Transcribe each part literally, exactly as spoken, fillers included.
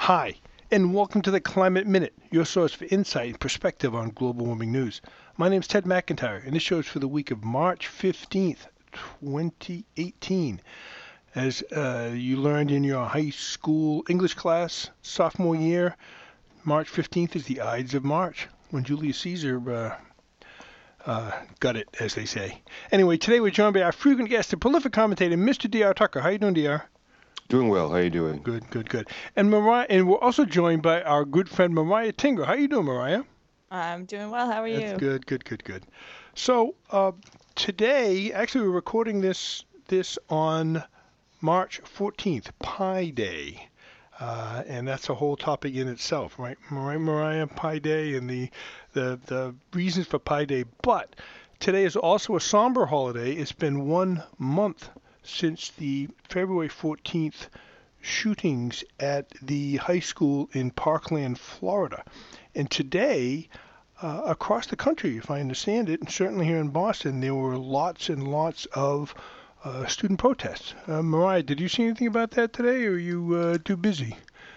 Hi, and welcome to the Climate Minute, your source for insight and perspective on global warming news. My name is Ted McIntyre, and this show is for the week of March fifteenth, twenty eighteen. As uh, you learned in your high school English class, sophomore year, March fifteenth is the Ides of March, when Julius Caesar uh, uh, got it, as they say. Anyway, today we're joined by our frequent guest, the prolific commentator, Mister D R. Tucker. How you doing, D R? Doing well. How you doing? Good, good, good. And Mariah, and we're also joined by our good friend Mariah Tinger. How you doing, Mariah? I'm doing well. How are That's you? good, good, good, good. So uh, today, actually, we're recording this this on March fourteenth, Pi Day, uh, and that's a whole topic in itself, right? Mariah, Mariah, Pi Day, and the the the reasons for Pi Day. But today is also a somber holiday. It's been one month since the February fourteenth shootings at the high school in Parkland, Florida. And today, uh, across the country, if I understand it, and certainly here in Boston, there were lots and lots of uh, student protests. Uh, Mariah, did you see anything about that today, or are you uh, too busy?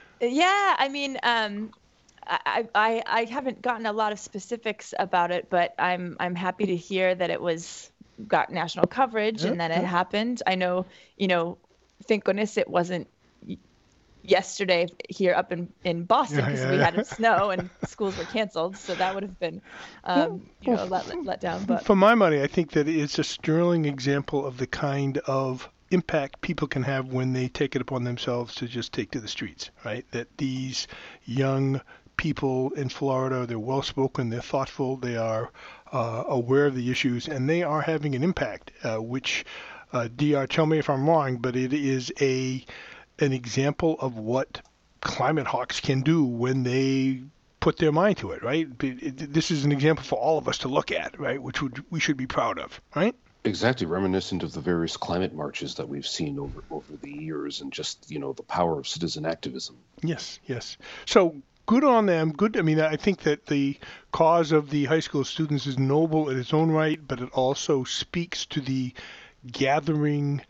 Yeah, I mean, um, I, I I haven't gotten a lot of specifics about it, but I'm I'm happy to hear that it was got national coverage Yeah, and that yeah. it happened. I know, you know, thank goodness it wasn't y- yesterday here up in, in Boston Yeah, because yeah, we yeah. had snow and schools were canceled. So that would have been, um, you know, a let, let, let down. But For my money, I think that it's a sterling example of the kind of impact people can have when they take it upon themselves to just take to the streets, right? That these young people in Florida, they're well spoken, they're thoughtful, they are uh, aware of the issues, and they are having an impact, uh, which, uh, D R, tell me if I'm wrong, but it is a an example of what climate hawks can do when they put their mind to it, right? It- it- This is an example for all of us to look at, right? Which would, we should be proud of, right? Exactly, reminiscent of the various climate marches that we've seen over over the years, and just you know the power of citizen activism. Yes, yes. So good on them. Good. I mean, I think that the cause of the high school students is noble in its own right, but it also speaks to the gathering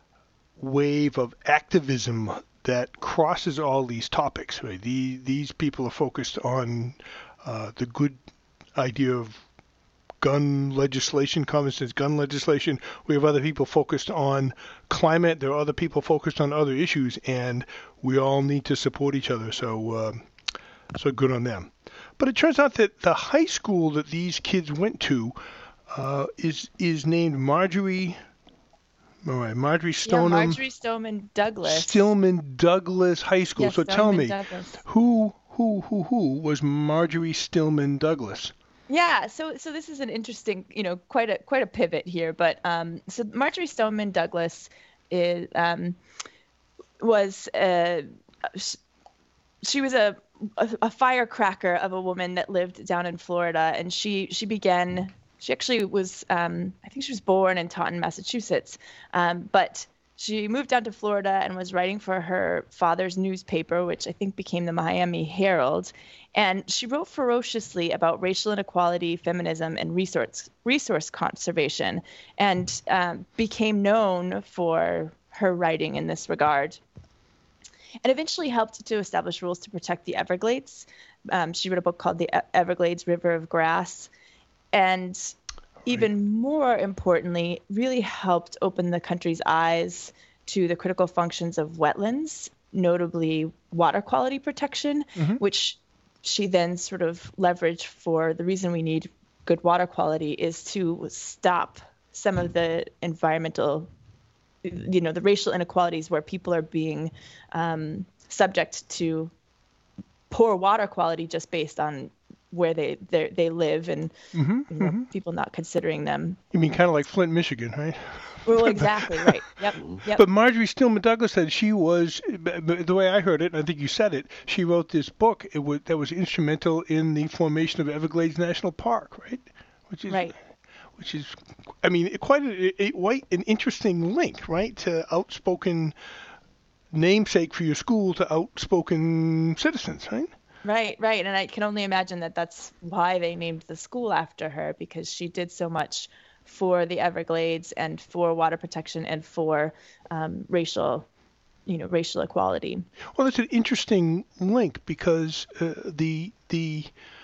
wave of activism that crosses all these topics. Right? The, these people are focused on uh, the good idea of gun legislation, common sense gun legislation. We have other people focused on climate. There are other people focused on other issues, and we all need to support each other. So, uh, so good on them. But it turns out that the high school that these kids went to uh, is is named Marjorie. All right, Marjorie yeah, Stoneham Marjorie Stoneman Douglas. Stillman Douglas High School. Yes, So tell Stoneman me, Douglas. who who who who was Marjorie Stillman Douglas? Yeah, so so this is an interesting, you know, quite a quite a pivot here, but um, so Marjorie Stoneman Douglas is um was uh sh- she was a, a a firecracker of a woman that lived down in Florida, and she she began she actually was um I think she was born in Taunton, Massachusetts, um, but she moved down to Florida and was writing for her father's newspaper, which I think became the Miami Herald. And she wrote ferociously about racial inequality, feminism, and resource resource conservation, and um, became known for her writing in this regard. And eventually helped to establish rules to protect the Everglades. Um, she wrote a book called The E- Everglades River of Grass, and Right. even more importantly, really helped open the country's eyes to the critical functions of wetlands, notably water quality protection, hmm which she then sort of leveraged for the reason we need good water quality is to stop some of the environmental, you know, the racial inequalities where people are being um, subject to poor water quality just based on where they they they live, and hmm you know hmm people not considering them. You mean kind of like Flint, Michigan, right? Well, exactly right. Yep, Mhm. yep. But Marjorie Stillman Douglas said she was, b- b- the way I heard it, and I think you said it, she wrote this book it was, that was instrumental in the formation of Everglades National Park, right? Which is, Right. which is, I mean, quite a, a, quite an interesting link, right? To outspoken namesake for your school to outspoken citizens, right? Right, right. And I can only imagine that that's why they named the school after her, because she did so much for the Everglades and for water protection and for um, racial you know, racial equality. Well, it's an interesting link because uh, the the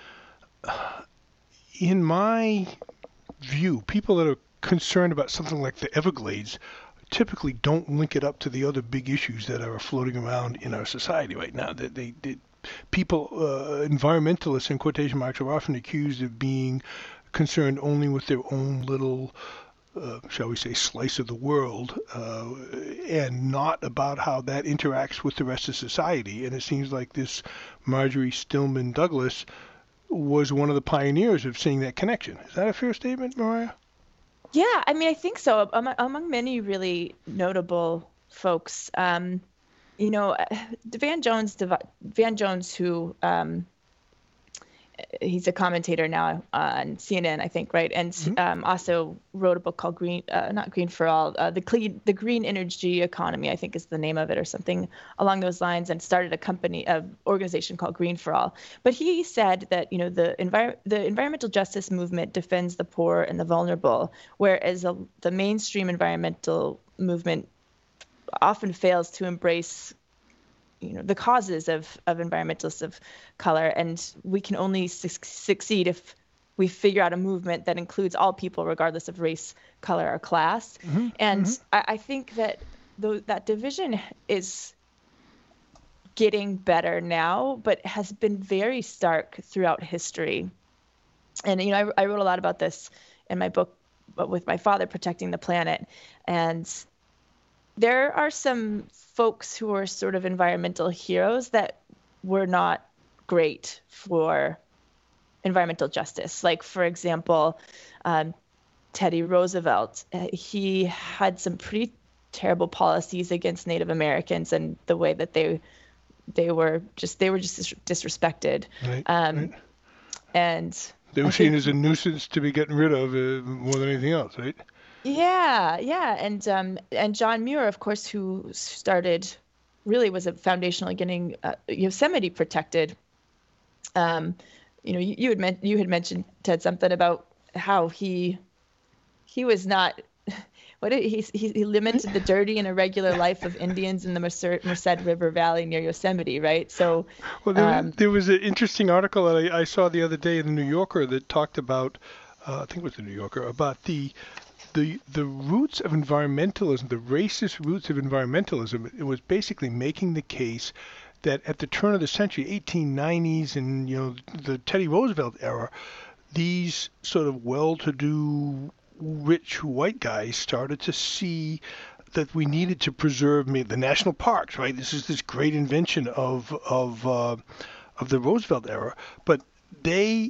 in my view, people that are concerned about something like the Everglades typically don't link it up to the other big issues that are floating around in our society right now. That they, they, people, uh, environmentalists in quotation marks, are often accused of being concerned only with their own little, uh, shall we say, slice of the world, uh, and not about how that interacts with the rest of society. And it seems like this Marjory Stillman Douglas was one of the pioneers of seeing that connection. Is that a fair statement, Mariah? Yeah, I mean, I think so. Among, among many really notable folks, um, you know, uh, Van Jones, Van Jones, who um, he's a commentator now on C N N, I think, right? And Mm-hmm. um, also wrote a book called Green, uh, not Green for All, uh, the clean, the Green Energy Economy, I think is the name of it, or something along those lines, and started a company, a organization called Green for All. But he said that, you know, the envir- the environmental justice movement defends the poor and the vulnerable, whereas a, the mainstream environmental movement often fails to embrace, you know, the causes of, of environmentalists of color. And we can only su- succeed if we figure out a movement that includes all people, regardless of race, color, or class. Mm-hmm. And Mm-hmm. I, I think that th- that division is getting better now, but has been very stark throughout history. And, you know, I, I wrote a lot about this in my book with my father, Protecting the Planet. And there are some folks who are sort of environmental heroes that were not great for environmental justice. Like, for example, um, Teddy Roosevelt. Uh, He had some pretty terrible policies against Native Americans and the way that they they were just they were just dis- disrespected. Right, Um, right. and They I were seen think as a nuisance to be getting rid of uh, more than anything else, right? Yeah, yeah, and um, and John Muir, of course, who started, really was a foundational in getting uh, Yosemite protected. Um, you know, you, you had men- you had mentioned, Ted, something about how he he was not. What did he, he he limited the dirty and irregular life of Indians in the Merced, Merced River Valley near Yosemite, right? So, Well, there, um, there was an interesting article that I, I saw the other day in the New Yorker that talked about, uh, I think it was the New Yorker, about the the the roots of environmentalism, the racist roots of environmentalism. It was basically making the case that at the turn of the century, eighteen nineties, and you know the Teddy Roosevelt era, these sort of well-to-do, rich white guys started to see that we needed to preserve ma- the national parks. Right, this is this great invention of of uh, of the Roosevelt era, but they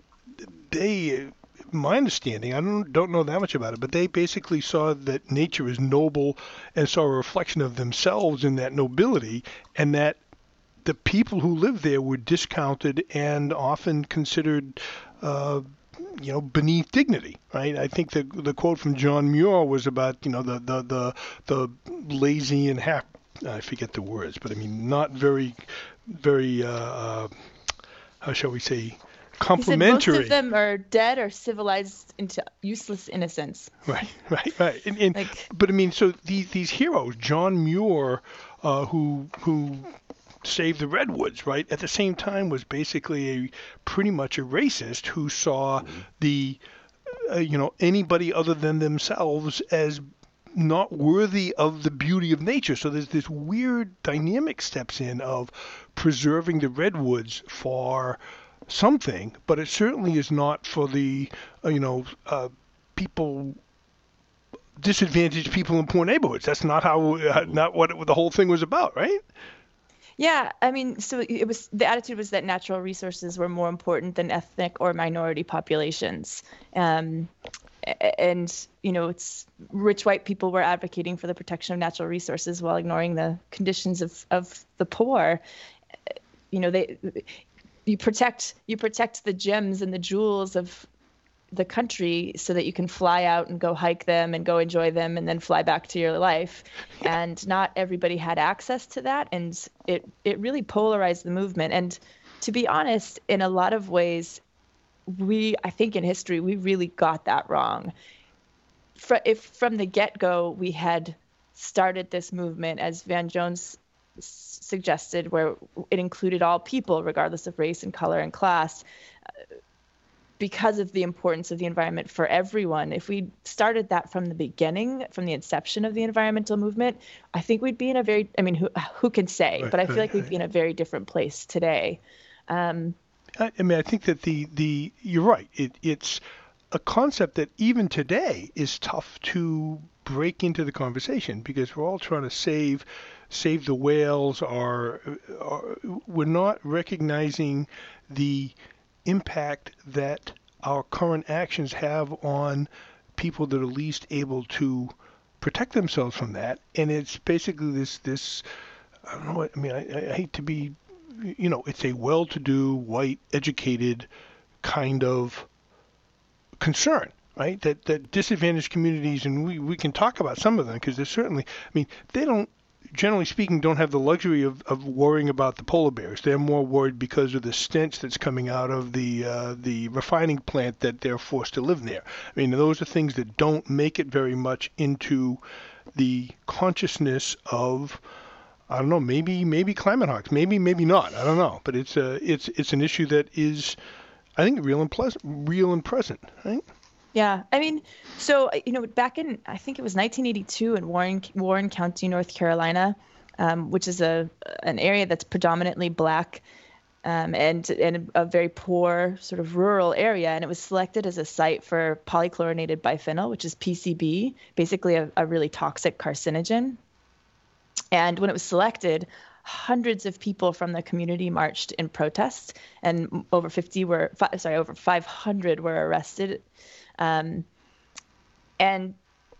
they my understanding, I don't don't know that much about it, but they basically saw that nature is noble and saw a reflection of themselves in that nobility, and that the people who lived there were discounted and often considered, uh, you know, beneath dignity. Right? I think the the quote from John Muir was about, you know, the the the, the lazy and half. I forget the words, but I mean, not very, very. Uh, uh, how shall we say? he said most of Complimentary. them are dead or civilized into useless innocence. Right, right, right. And, and Like, but I mean, so these these heroes, John Muir, uh, who who saved the redwoods, right? At the same time, was basically a pretty much a racist who saw the uh, you know anybody other than themselves as not worthy of the beauty of nature. So there's this weird dynamic steps in of preserving the redwoods for something, but it certainly is not for the uh, you know uh, people disadvantaged people in poor neighborhoods. That's not how uh, not what it, the whole thing was about, right? yeah, I mean, so it was the attitude was that natural resources were more important than ethnic or minority populations. Um, a- and, you know, it's rich white people were advocating for the protection of natural resources while ignoring the conditions of, of the poor. You know, they you protect you protect the gems and the jewels of the country so that you can fly out and go hike them and go enjoy them and then fly back to your life. And not everybody had access to that. And it, it really polarized the movement. And to be honest, in a lot of ways, we, I think in history, we really got that wrong. Fr- if from the get-go we had started this movement, as Van Jones s- suggested, where it included all people, regardless of race and color and class, uh, because of the importance of the environment for everyone. If we started that from the beginning, from the inception of the environmental movement, I think we'd be in a very, I mean, who, who can say, Right, but I feel right, like we'd right. be in a very different place today. Um, I, I mean, I think that the, the you're right. It, it's a concept that even today is tough to break into the conversation because we're all trying to save save the whales. Or, or we're not recognizing the impact that our current actions have on people that are least able to protect themselves from that. And it's basically this this I don't know what I mean. I, I hate to be, you know, it's a well-to-do, white, educated kind of concern, right? That that disadvantaged communities, and we, we can talk about some of them because there's certainly, I mean, they don't, generally speaking, don't have the luxury of, of worrying about the polar bears. They're more worried because of the stench that's coming out of the uh, the refining plant that they're forced to live near. I mean, those are things that don't make it very much into the consciousness of, I don't know, maybe maybe climate hawks, maybe maybe not. I don't know, but it's a it's it's an issue that is, I think, real and pleasant, real and present, right? Yeah, I mean, so you know, back in I think it was nineteen eighty-two in Warren Warren County, North Carolina, um, which is a an area that's predominantly black, um, and and a very poor sort of rural area, and it was selected as a site for polychlorinated biphenyl, which is P C B, basically a, a really toxic carcinogen. And when it was selected, hundreds of people from the community marched in protest, and over fifty were sorry over five hundred were arrested. Um, and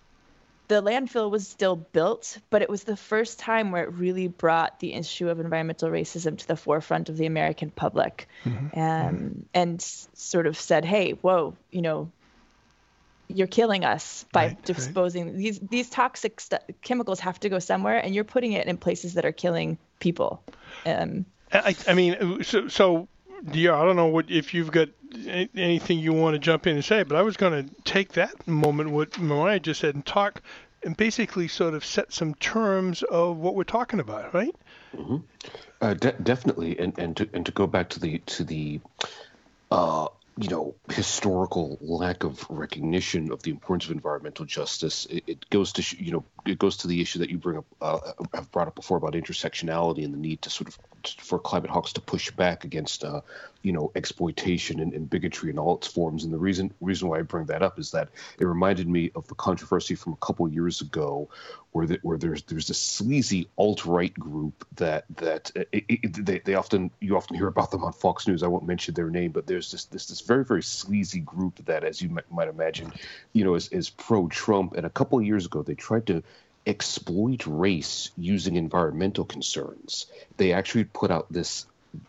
the landfill was still built, but it was the first time where it really brought the issue of environmental racism to the forefront of the American public, Mm-hmm. um, Mm-hmm. and s- sort of said, hey, whoa, you know, you're killing us by Right, right. disposing these these toxic st- chemicals have to go somewhere, and you're putting it in places that are killing people. Um, I, I mean, so, so yeah, I don't know what if you've got a- anything you want to jump in and say, but I was going to take that moment, what Mariah just said, and talk and basically sort of set some terms of what we're talking about, right? hmm Uh, de- definitely, and and to and to go back to the to the uh, you know, historical lack of recognition of the importance of environmental justice. It, it goes to sh- you know it goes to the issue that you bring up uh, have brought up before about intersectionality and the need to sort of for climate hawks to push back against uh, you know exploitation and, and bigotry in all its forms. And the reason reason why I bring that up is that it reminded me of the controversy from a couple years ago, where the, where there's there's this sleazy alt-right group that that uh, it, it, they they often you often hear about them on Fox News. I won't mention their name, but there's this this this very very sleazy group that, as you might, might imagine, you know, is, is pro-Trump. And a couple of years ago, they tried to exploit race using environmental concerns. They actually put out this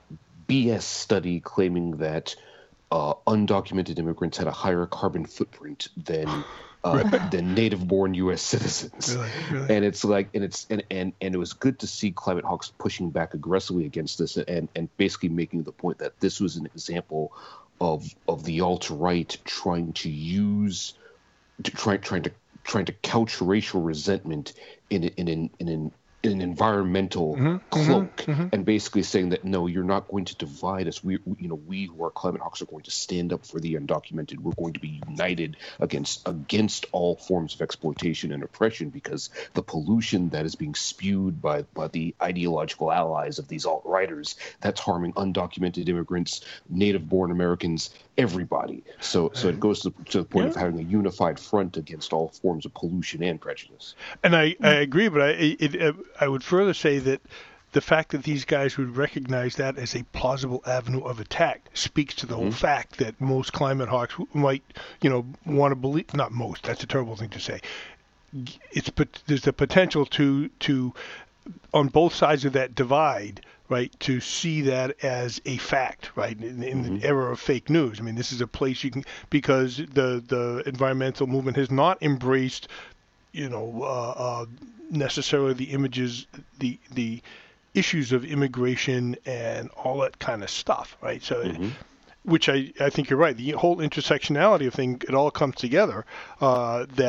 B S study claiming that uh, undocumented immigrants had a higher carbon footprint than uh, than native-born U S citizens. Really, really. And it's like, and it's and, and and it was good to see Climate Hawks pushing back aggressively against this, and and basically making the point that this was an example of of the alt-right trying to use, to try, trying to trying to couch racial resentment in in in in an in an environmental Mm-hmm, cloak, mm-hmm, mm-hmm. and basically saying that no, you're not going to divide us. We, we- you know, we who are climate hawks are going to stand up for the undocumented. We're going to be united against against all forms of exploitation and oppression, because the pollution that is being spewed by by the ideological allies of these alt-righters, that's harming undocumented immigrants, native-born Americans, everybody. So so it goes to, to the point of Yeah. having a unified front against all forms of pollution and prejudice. And I, I agree, but I it, it, I would further say that the fact that these guys would recognize that as a plausible avenue of attack speaks to the whole fact that most climate hawks might, you know, want to believe, not most, that's a terrible thing to say. It's but there's the potential to to on both sides of that divide, right, to see that as a fact, right, in, in Mm-hmm. the era of fake news. I mean, this is a place you can, because the the environmental movement has not embraced, you know, uh, uh, necessarily the images, the the issues of immigration and all that kind of stuff, right? So, Mm-hmm. which I, I think you're right. The whole intersectionality of thing, it all comes together. Uh, that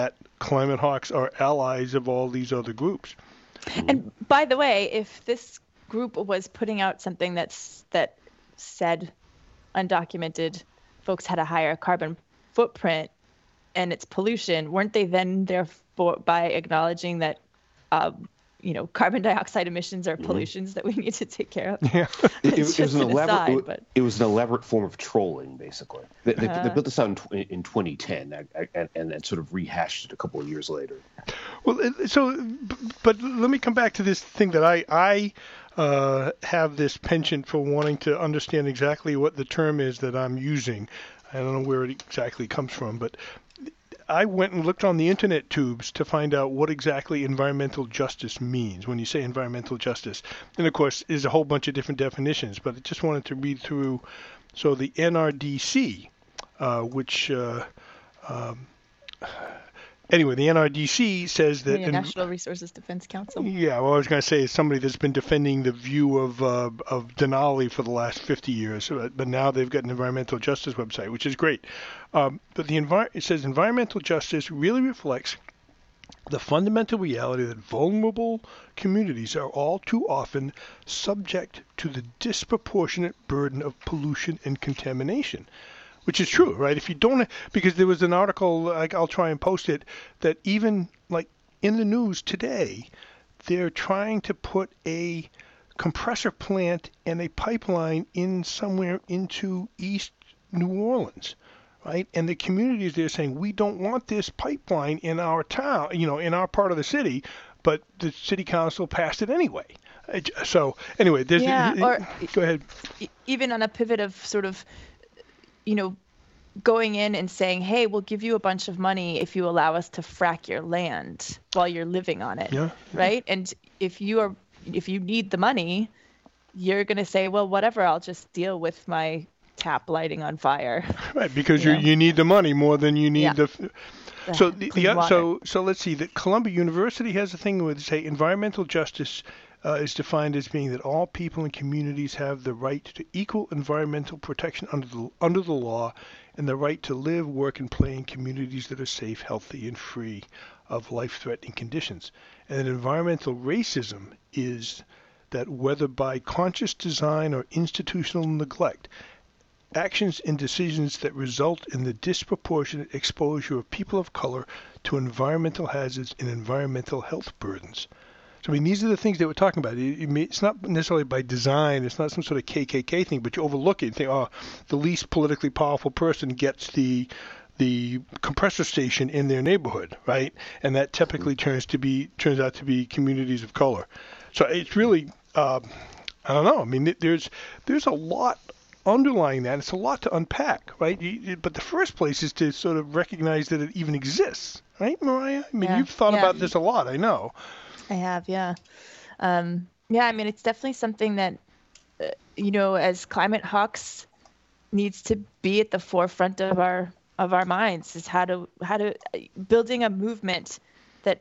climate hawks are allies of all these other groups. And by the way, if this group was putting out something that's that said undocumented folks had a higher carbon footprint and it's pollution, weren't they then therefore by acknowledging that uh, you know, carbon dioxide emissions are pollutions mm-hmm. that we need to take care of? Yeah, it, it, it was an elaborate. Aside, it, but... it was an elaborate form of trolling, basically. They, they, uh, they built this out in, in twenty ten, and, and then sort of rehashed it a couple of years later. Well, so, but let me come back to this thing that I I uh, have this penchant for wanting to understand exactly what the term is that I'm using. I don't know where it exactly comes from, but I went and looked on the internet tubes to find out what exactly environmental justice means when you say environmental justice. And of course, there's a whole bunch of different definitions, but I just wanted to read through. So the N R D C, uh, which, uh, um, anyway, the N R D C says that... The National Resources Defense Council. Yeah, well, I was going to say it's somebody that's been defending the view of uh, of Denali for the last fifty years, but now they've got an environmental justice website, which is great. Um, but the envir- it says environmental justice really reflects the fundamental reality that vulnerable communities are all too often subject to the disproportionate burden of pollution and contamination. Which is true, right? If you don't, because there was an article, like I'll try and post it, that even like in the news today, they're trying to put a compressor plant and a pipeline in somewhere into East New Orleans, right? And the communities there saying, we don't want this pipeline in our town, you know, in our part of the city, but the city council passed it anyway. So anyway, there's, yeah, or go ahead. Even on a pivot of sort of, you know, going in and saying, hey, we'll give you a bunch of money if you allow us to frack your land while you're living on it. Yeah. Right. And if you are, if you need the money, you're going to say, well, whatever, I'll just deal with my tap lighting on fire. Right. Because you you you need the money more than you need yeah. the. So the, the so so let's see. That Columbia University has a thing where they say environmental justice uh, is defined as being that all people and communities have the right to equal environmental protection under the under the law, and the right to live, work, and play in communities that are safe, healthy, and free of life-threatening conditions. And that environmental racism is that whether by conscious design or institutional neglect, actions and decisions that result in the disproportionate exposure of people of color to environmental hazards and environmental health burdens. So, I mean, these are the things that we're talking about. It's not necessarily by design. It's not some sort of K K K thing, but you overlook it and think, oh, the least politically powerful person gets the the compressor station in their neighborhood, right? And that typically turns to be turns out to be communities of color. So it's really, uh, I don't know. I mean, there's there's a lot underlying that. It's a lot to unpack, right? You, but the first place is to sort of recognize that it even exists, right, Mariah? I mean, yeah. you've thought yeah. about this a lot, I know. I have, yeah. Um, yeah, I mean, it's definitely something that, uh, you know, as climate hawks needs to be at the forefront of our of our minds, is how to how to building a movement that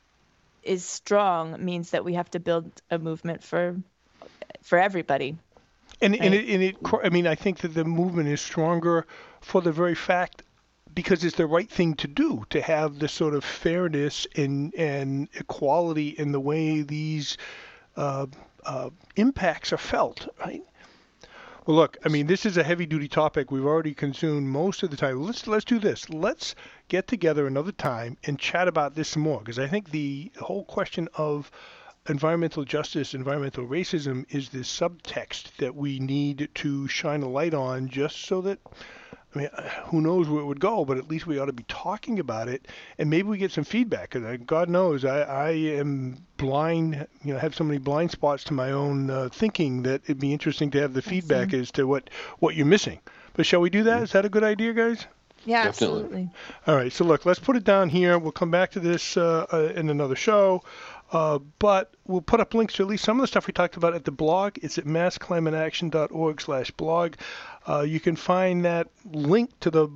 is strong means that we have to build a movement for for everybody. And right? and it, and it I mean, I think that the movement is stronger for the very fact because it's the right thing to do, to have this sort of fairness and and equality in the way these uh, uh, impacts are felt, right? Well, look, I mean, this is a heavy-duty topic. We've already consumed most of the time. Let's let's do this. Let's get together another time and chat about this some more, because I think the whole question of environmental justice, environmental racism is this subtext that we need to shine a light on, just so that, I mean, who knows where it would go, but at least we ought to be talking about it, and maybe we get some feedback. Because God knows I, I am blind, you know, have so many blind spots to my own uh, thinking that it'd be interesting to have the feedback as to what, what you're missing. But shall we do that? Is that a good idea, guys? Yeah, Definitely. absolutely. All right, so look, let's put it down here. We'll come back to this uh, uh, in another show. Uh, but we'll put up links to at least some of the stuff we talked about at the blog. It's at mass climate action dot org slash blog. Uh, you can find that link to the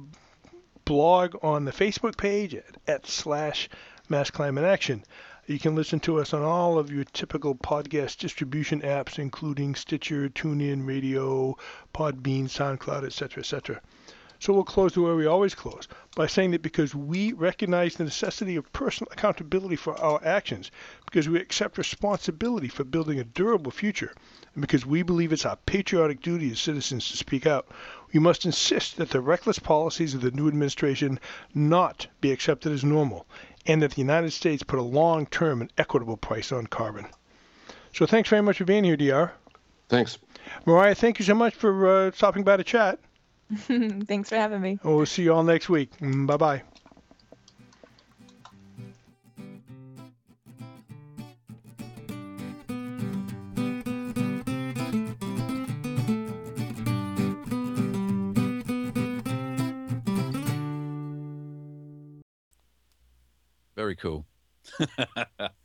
blog on the Facebook page at, at slash Mass Climate Action. You can listen to us on all of your typical podcast distribution apps, including Stitcher, TuneIn, Radio, Podbean, SoundCloud, et cetera, et cetera. So we'll close the way we always close, by saying that because we recognize the necessity of personal accountability for our actions, because we accept responsibility for building a durable future, and because we believe it's our patriotic duty as citizens to speak out, we must insist that the reckless policies of the new administration not be accepted as normal, and that the United States put a long-term and equitable price on carbon. So thanks very much for being here, D R. Thanks. Mariah, thank you so much for uh, stopping by to chat. Thanks for having me. We'll see you all next week. Bye-bye. Very cool.